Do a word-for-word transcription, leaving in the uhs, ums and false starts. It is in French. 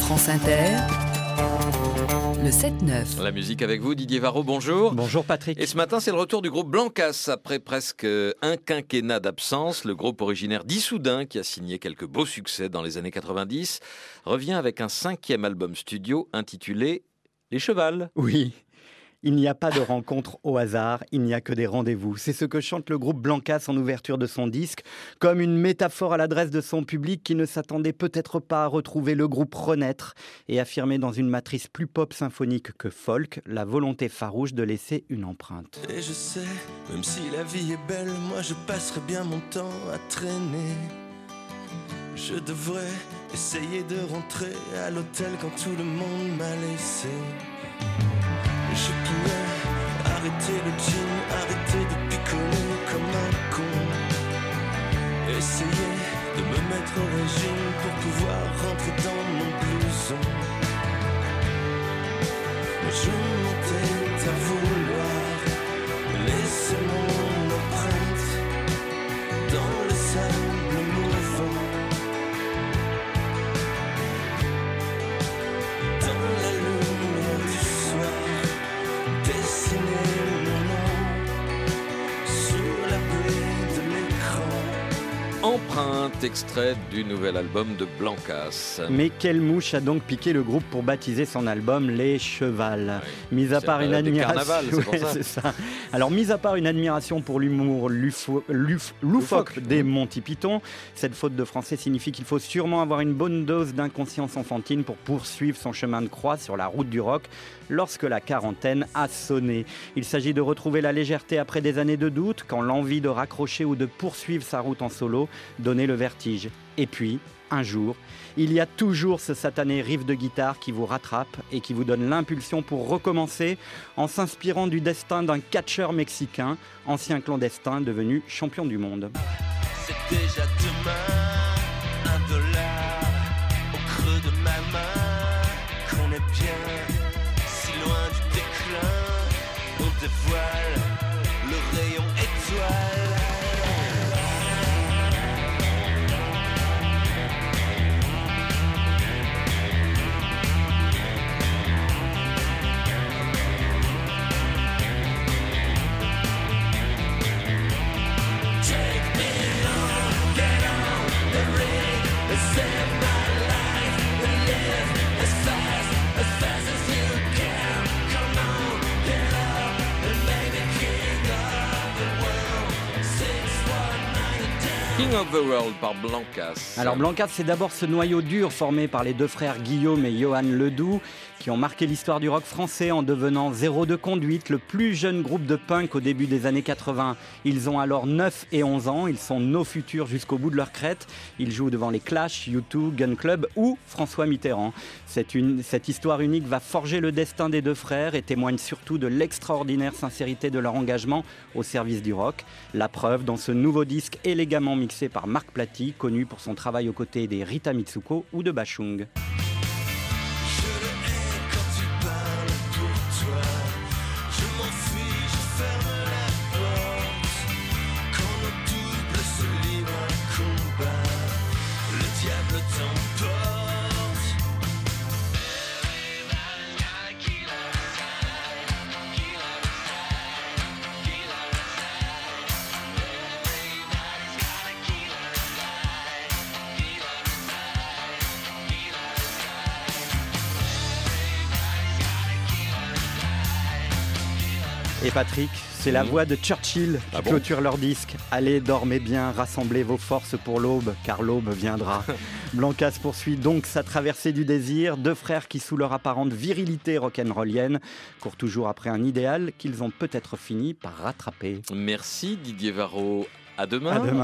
France Inter, le sept neuf. La musique avec vous, Didier Varro, bonjour. Bonjour Patrick. Et ce matin, c'est le retour du groupe Blancas. Après presque un quinquennat d'absence, le groupe originaire d'Issoudun, qui a signé quelques beaux succès dans les années quatre-vingt-dix, revient avec un cinquième album studio intitulé Les Chevals. Oui. Il n'y a pas de rencontre au hasard, il n'y a que des rendez-vous. C'est ce que chante le groupe Blancas en ouverture de son disque, comme une métaphore à l'adresse de son public qui ne s'attendait peut-être pas à retrouver le groupe renaître et affirmer dans une matrice plus pop symphonique que folk la volonté farouche de laisser une empreinte. Et je sais, même si la vie est belle, moi je passerai bien mon temps à traîner. Je devrais essayer de rentrer à l'hôtel quand tout le monde m'a laissé. Je pourrais arrêter le gym, arrêter de picoler comme un con. Essayer de me mettre au régime pour pouvoir rentrer dans mon blouson. Mais je m'entête à vouloir laisser mon empreinte dans le sable mouvant. Dans la lumière du soir, dessiner mon nom sur la plaie de l'écran. Empreinte, extrait du nouvel album de Blancas. Mais quelle mouche a donc piqué le groupe pour baptiser son album Les Chevals? Oui. Mis à C'est part une admiration, carnaval, c'est pour ouais, ça. c'est ça. Alors, mis à part une admiration pour l'humour lufo- luf- loufoque des Monty Python, cette faute de français signifie qu'il faut sûrement avoir une bonne dose d'inconscience enfantine pour poursuivre son chemin de croix sur la route du rock lorsque la quarantaine a sonné. Il s'agit de retrouver la légèreté après des années de doute, quand l'envie de raccrocher ou de poursuivre sa route en solo donnait le vertige. Et puis, un jour, il y a toujours ce satané riff de guitare qui vous rattrape et qui vous donne l'impulsion pour recommencer en s'inspirant du destin d'un catcheur mexicain, ancien clandestin devenu champion du monde. C'est déjà demain, un dollar au creux de ma main, qu'on est bien si loin du déclin, on dévoile le rayon étoile. King of the World par Blancas. Alors Blancas, c'est d'abord ce noyau dur formé par les deux frères Guillaume et Johan Ledoux qui ont marqué l'histoire du rock français en devenant Zéro de Conduite, le plus jeune groupe de punk au début des années quatre-vingts. Ils ont alors neuf et onze ans, ils sont nos futurs jusqu'au bout de leur crête. Ils jouent devant les Clash, U deux, Gun Club ou François Mitterrand. Cette, une, cette histoire unique va forger le destin des deux frères et témoigne surtout de l'extraordinaire sincérité de leur engagement au service du rock. La preuve dans ce nouveau disque élégamment mixé par Marc Platy, connu pour son travail aux côtés des Rita Mitsuko ou de Bashung. Et Patrick, c'est la voix de Churchill qui Ah bon clôture leur disque. Allez, dormez bien, rassemblez vos forces pour l'aube, car l'aube viendra. Blancas poursuit donc sa traversée du désir. Deux frères qui, sous leur apparente virilité rock'n'rollienne, courent toujours après un idéal qu'ils ont peut-être fini par rattraper. Merci Didier Varro. À demain. À demain.